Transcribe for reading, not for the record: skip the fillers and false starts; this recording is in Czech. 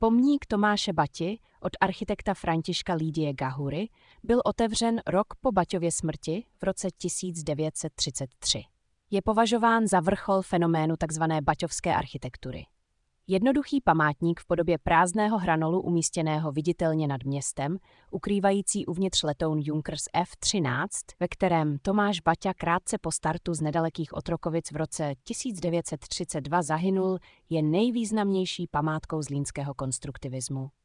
Pomník Tomáše Bati od architekta Františka Lídie Gahury byl otevřen rok po Baťově smrti v roce 1933. Je považován za vrchol fenoménu tzv. Baťovské architektury. Jednoduchý památník v podobě prázdného hranolu umístěného viditelně nad městem, ukrývající uvnitř letoun Junkers F-13, ve kterém Tomáš Baťa krátce po startu z nedalekých Otrokovic v roce 1932 zahynul, je nejvýznamnější památkou zlínského konstruktivismu.